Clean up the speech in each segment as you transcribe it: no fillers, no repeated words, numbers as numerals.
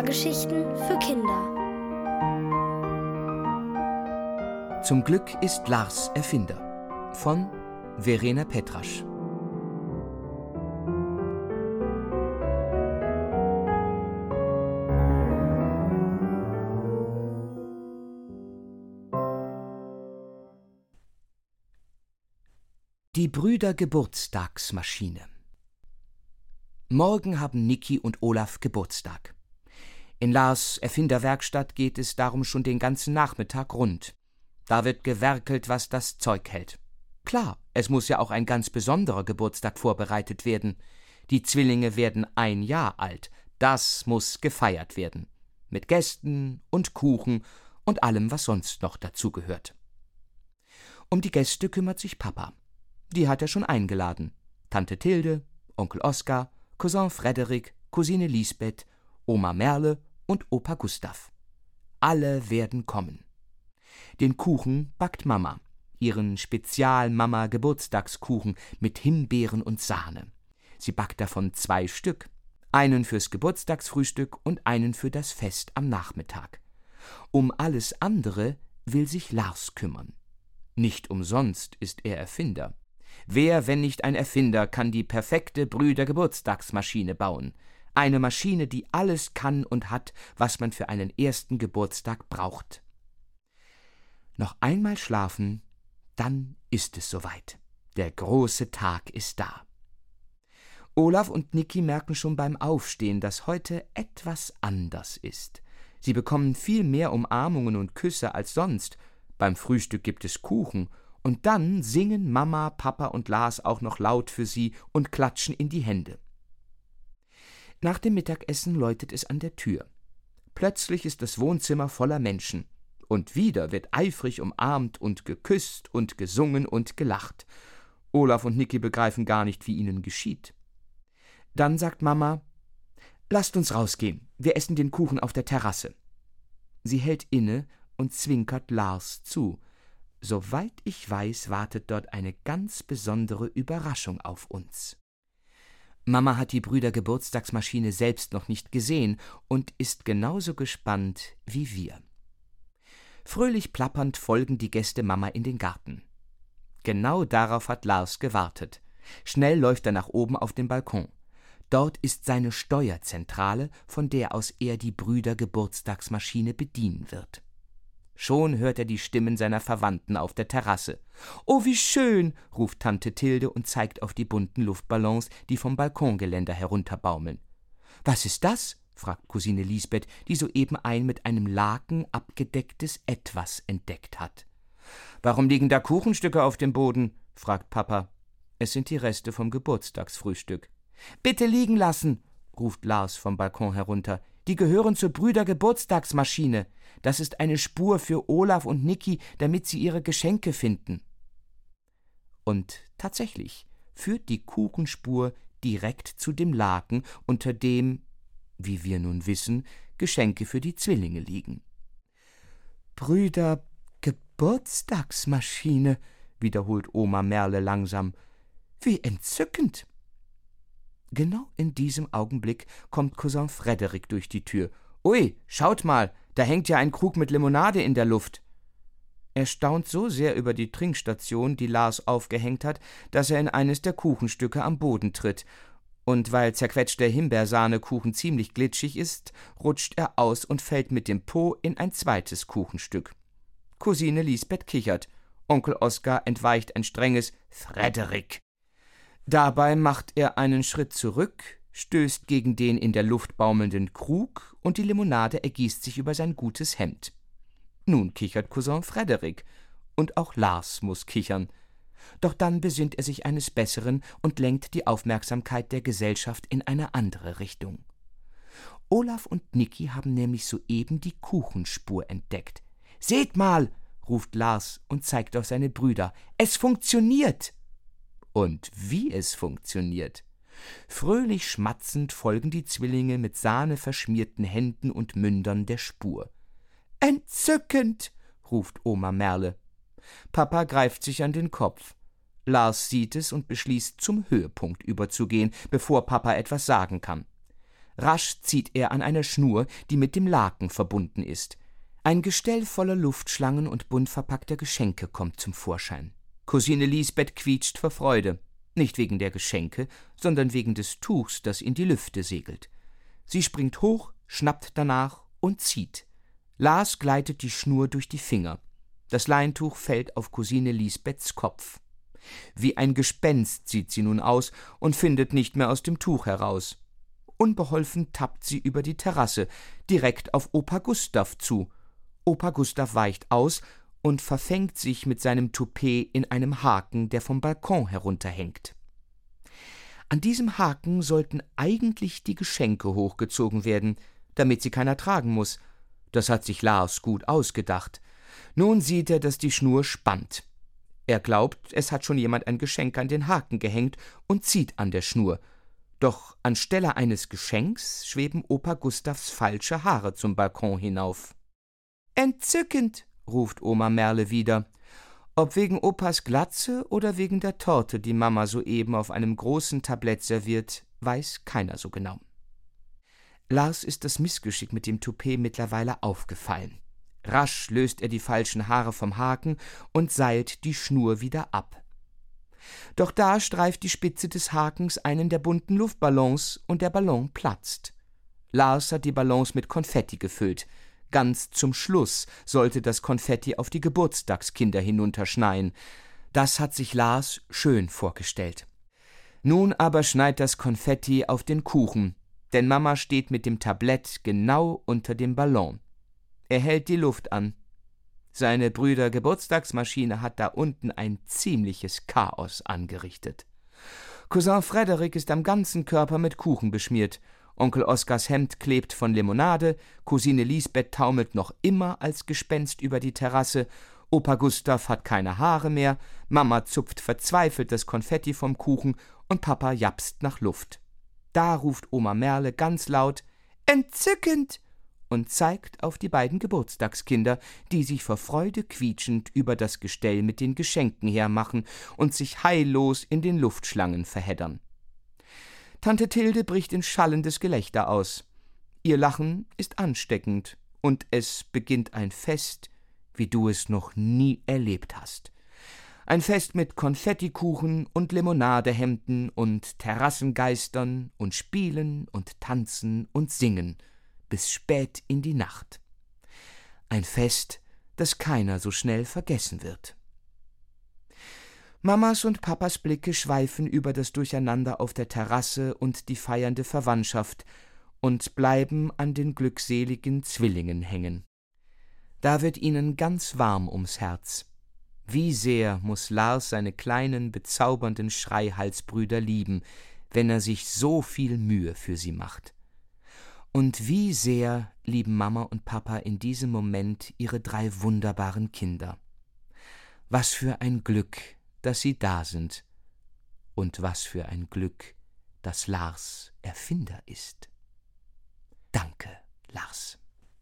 Hörgeschichten für Kinder. Zum Glück ist Lars Erfinder von Verena Petrasch. Die Brüder Geburtstagsmaschine. Morgen haben Niki und Olaf Geburtstag. In Lars Erfinderwerkstatt geht es darum schon den ganzen Nachmittag rund. Da wird gewerkelt, was das Zeug hält. Klar, es muss ja auch ein ganz besonderer Geburtstag vorbereitet werden. Die Zwillinge werden 1 Jahr alt. Das muss gefeiert werden. Mit Gästen und Kuchen und allem, was sonst noch dazugehört. Um die Gäste kümmert sich Papa. Die hat er schon eingeladen. Tante Tilde, Onkel Oskar, Cousin Frederik, Cousine Lisbeth, Oma Merle und Opa Gustav. Alle werden kommen. Den Kuchen backt Mama, ihren Spezial-Mama-Geburtstagskuchen mit Himbeeren und Sahne. Sie backt davon 2 Stück, einen fürs Geburtstagsfrühstück und einen für das Fest am Nachmittag. Um alles andere will sich Lars kümmern. Nicht umsonst ist er Erfinder. Wer, wenn nicht ein Erfinder, kann die perfekte Brüder-Geburtstagsmaschine bauen? Eine Maschine, die alles kann und hat, was man für einen ersten Geburtstag braucht. Noch einmal schlafen, dann ist es soweit. Der große Tag ist da. Olaf und Niki merken schon beim Aufstehen, dass heute etwas anders ist. Sie bekommen viel mehr Umarmungen und Küsse als sonst. Beim Frühstück gibt es Kuchen. Und dann singen Mama, Papa und Lars auch noch laut für sie und klatschen in die Hände. Nach dem Mittagessen läutet es an der Tür. Plötzlich ist das Wohnzimmer voller Menschen. Und wieder wird eifrig umarmt und geküsst und gesungen und gelacht. Olaf und Niki begreifen gar nicht, wie ihnen geschieht. Dann sagt Mama: »Lasst uns rausgehen, wir essen den Kuchen auf der Terrasse.« Sie hält inne und zwinkert Lars zu. Soweit ich weiß, wartet dort eine ganz besondere Überraschung auf uns. Mama hat die Brüder-Geburtstagsmaschine selbst noch nicht gesehen und ist genauso gespannt wie wir. Fröhlich plappernd folgen die Gäste Mama in den Garten. Genau darauf hat Lars gewartet. Schnell läuft er nach oben auf den Balkon. Dort ist seine Steuerzentrale, von der aus er die Brüder-Geburtstagsmaschine bedienen wird. Schon hört er die Stimmen seiner Verwandten auf der Terrasse. »Oh, wie schön«, ruft Tante Tilde und zeigt auf die bunten Luftballons, die vom Balkongeländer herunterbaumeln. »Was ist das?« fragt Cousine Lisbeth, die soeben ein mit einem Laken abgedecktes Etwas entdeckt hat. »Warum liegen da Kuchenstücke auf dem Boden?« fragt Papa. Es sind die Reste vom Geburtstagsfrühstück. »Bitte liegen lassen«, ruft Lars vom Balkon herunter. »Die gehören zur Brüder-Geburtstagsmaschine. Das ist eine Spur für Olaf und Niki, damit sie ihre Geschenke finden.« Und tatsächlich führt die Kuchenspur direkt zu dem Laken, unter dem, wie wir nun wissen, Geschenke für die Zwillinge liegen. »Brüder-Geburtstagsmaschine«, wiederholt Oma Merle langsam. »Wie entzückend!« Genau in diesem Augenblick kommt Cousin Frederik durch die Tür. »Ui, schaut mal, da hängt ja ein Krug mit Limonade in der Luft.« Er staunt so sehr über die Trinkstation, die Lars aufgehängt hat, dass er in eines der Kuchenstücke am Boden tritt. Und weil zerquetschter Himbeersahnekuchen ziemlich glitschig ist, rutscht er aus und fällt mit dem Po in ein zweites Kuchenstück. Cousine Lisbeth kichert. Onkel Oskar entweicht ein strenges »Frederik«. Dabei macht er einen Schritt zurück, stößt gegen den in der Luft baumelnden Krug und die Limonade ergießt sich über sein gutes Hemd. Nun kichert Cousin Frederik und auch Lars muss kichern. Doch dann besinnt er sich eines Besseren und lenkt die Aufmerksamkeit der Gesellschaft in eine andere Richtung. Olaf und Niki haben nämlich soeben die Kuchenspur entdeckt. »Seht mal«, ruft Lars und zeigt auf seine Brüder. »Es funktioniert!« Und wie es funktioniert. Fröhlich schmatzend folgen die Zwillinge mit Sahne verschmierten Händen und Mündern der Spur. »Entzückend«, ruft Oma Merle. Papa greift sich an den Kopf. Lars sieht es und beschließt, zum Höhepunkt überzugehen, bevor Papa etwas sagen kann. Rasch zieht er an einer Schnur, die mit dem Laken verbunden ist. Ein Gestell voller Luftschlangen und bunt verpackter Geschenke kommt zum Vorschein. Cousine Lisbeth quietscht vor Freude, nicht wegen der Geschenke, sondern wegen des Tuchs, das in die Lüfte segelt. Sie springt hoch, schnappt danach und zieht. Lars gleitet die Schnur durch die Finger. Das Leintuch fällt auf Cousine Lisbeths Kopf. Wie ein Gespenst sieht sie nun aus und findet nicht mehr aus dem Tuch heraus. Unbeholfen tappt sie über die Terrasse, direkt auf Opa Gustav zu. Opa Gustav weicht aus und verfängt sich mit seinem Toupet in einem Haken, der vom Balkon herunterhängt. An diesem Haken sollten eigentlich die Geschenke hochgezogen werden, damit sie keiner tragen muss. Das hat sich Lars gut ausgedacht. Nun sieht er, dass die Schnur spannt. Er glaubt, es hat schon jemand ein Geschenk an den Haken gehängt und zieht an der Schnur. Doch anstelle eines Geschenks schweben Opa Gustavs falsche Haare zum Balkon hinauf. »Entzückend«, ruft Oma Merle wieder. Ob wegen Opas Glatze oder wegen der Torte, die Mama soeben auf einem großen Tablett serviert, weiß keiner so genau. Lars ist das Missgeschick mit dem Toupet mittlerweile aufgefallen. Rasch löst er die falschen Haare vom Haken und seilt die Schnur wieder ab. Doch da streift die Spitze des Hakens einen der bunten Luftballons und der Ballon platzt. Lars hat die Ballons mit Konfetti gefüllt. Ganz zum Schluss sollte das Konfetti auf die Geburtstagskinder hinunterschneien. Das hat sich Lars schön vorgestellt. Nun aber schneit das Konfetti auf den Kuchen, denn Mama steht mit dem Tablett genau unter dem Ballon. Er hält die Luft an. Seine Brüder Geburtstagsmaschine hat da unten ein ziemliches Chaos angerichtet. Cousin Frederik ist am ganzen Körper mit Kuchen beschmiert. Onkel Oskars Hemd klebt von Limonade, Cousine Lisbeth taumelt noch immer als Gespenst über die Terrasse, Opa Gustav hat keine Haare mehr, Mama zupft verzweifelt das Konfetti vom Kuchen und Papa japst nach Luft. Da ruft Oma Merle ganz laut: »Entzückend!« und zeigt auf die beiden Geburtstagskinder, die sich vor Freude quietschend über das Gestell mit den Geschenken hermachen und sich heillos in den Luftschlangen verheddern. Tante Tilde bricht in schallendes Gelächter aus. Ihr Lachen ist ansteckend und es beginnt ein Fest, wie du es noch nie erlebt hast. Ein Fest mit Konfettikuchen und Limonadehemden und Terrassengeistern und Spielen und Tanzen und Singen bis spät in die Nacht. Ein Fest, das keiner so schnell vergessen wird. Mamas und Papas Blicke schweifen über das Durcheinander auf der Terrasse und die feiernde Verwandtschaft und bleiben an den glückseligen Zwillingen hängen. Da wird ihnen ganz warm ums Herz. Wie sehr muß Lars seine kleinen, bezaubernden Schreihalsbrüder lieben, wenn er sich so viel Mühe für sie macht. Und wie sehr lieben Mama und Papa in diesem Moment ihre 3 wunderbaren Kinder. Was für ein Glück, dass sie da sind. Und was für ein Glück, dass Lars Erfinder ist. Danke, Lars.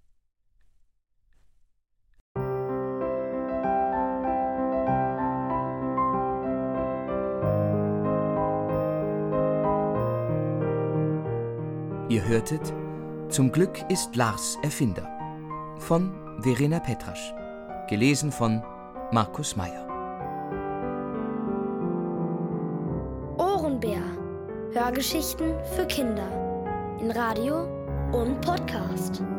Ihr hörtet »Zum Glück ist Lars Erfinder« von Verena Petrasch, gelesen von Markus Meyer. Ohrenbär. Hörgeschichten für Kinder in Radio und Podcast.